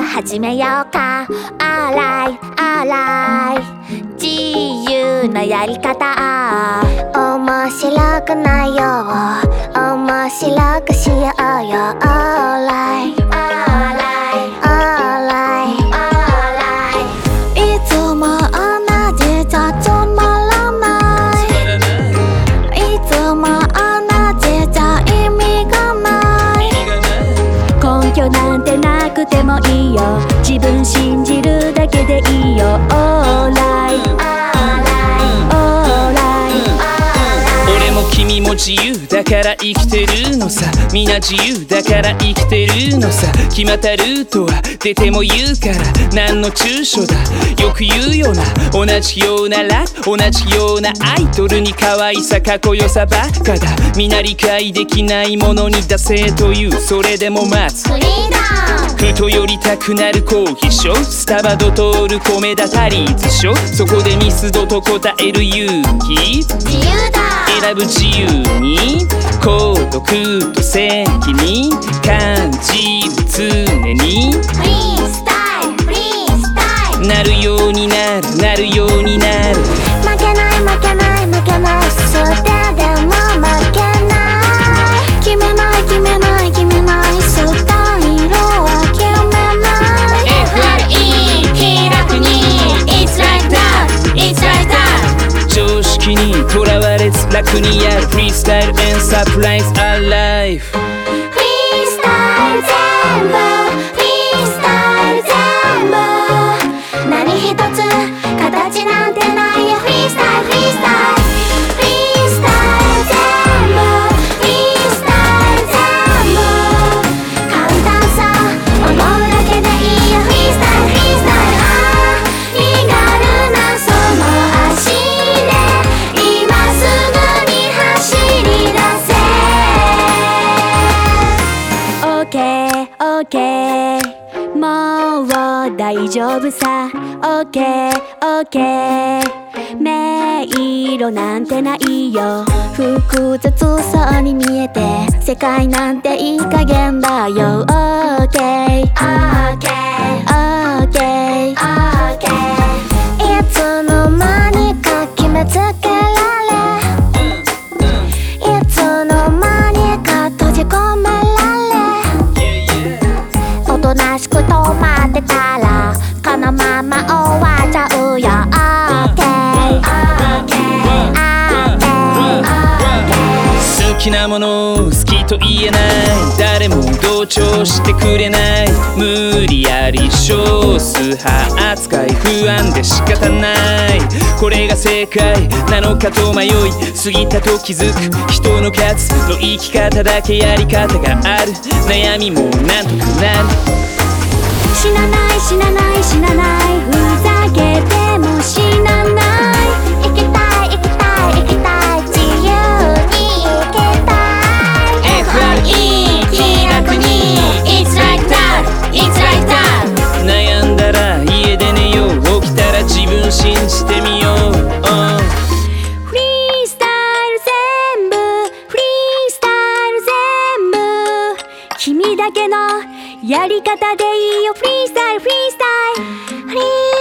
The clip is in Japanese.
始めようか。Alright 自由なやり方。面白くないよ、面白くしようよ。Alright いつも同じじゃつまらない。いつも同じじゃ意味がない。根拠なんてなくてもいいよ、自分信じるだけでいいよ。Alright 俺も君も自由だから生きてるのさ。皆自由だから生きてるのさ。決まったルートは出ても言うから何の躊躇だ。よく言うよな、同じようなラブ同じようなアイドルに可愛さかっこよさばっかだ。皆理解できないものに出せという、それでも待つ。 フリーダムふと寄りたくなるコーヒーショー、スタバドトール米田タリーズショー。そこでミスドと答える勇気、 自由だ。 選ぶ自由に孤独と責任感じる常に。 フリースタイルフリースタイル。 なるようになるなるようになる。 負けない負けない負けない、それでも負けない。決めない決めない決めない、スタイルは決めない。 FRE 気楽に It's like that It's like that。 常識にとらわれず楽にやるフリースタイル and surprise our life。 フリースタイル全部フリースタイル全部、何一つ形なんてないよ。フリースタイルフリースタイルフリースタイル全部フリースタイル全部、簡単さ思うだけでいいよ。フリースタイルフリースタイル。身軽なその足で今すぐに走り出せ。 OK もう大丈夫さ。 OK 迷路なんてないよ。複雑さに見えて世界なんていい加減だよ。 OK いつの間にか決めつけられ、いつの間にか閉じ込められ、おとなしく止まってたらこのまま終わっちゃうよ。 OK 好きなもの好きと言えない、誰も同調してくれない、無理やり少数派扱い、不安で仕方ない。これが正解なのかと迷い、過ぎたと気づく人の数の生き方だけやり方がある。悩みもなんとかなる。 死なない死なない死なない、ふざけても死なない。生きたい生きたい生きたい、自由に生きたい。 FRE 気楽に It's like that It's like that。 悩んだら家で寝よう、起きたら自分信じてみよう。 フリースタイル全部フリースタイル全部、君だけのやり方でいいよ。フリースタイルフリースタイルフリー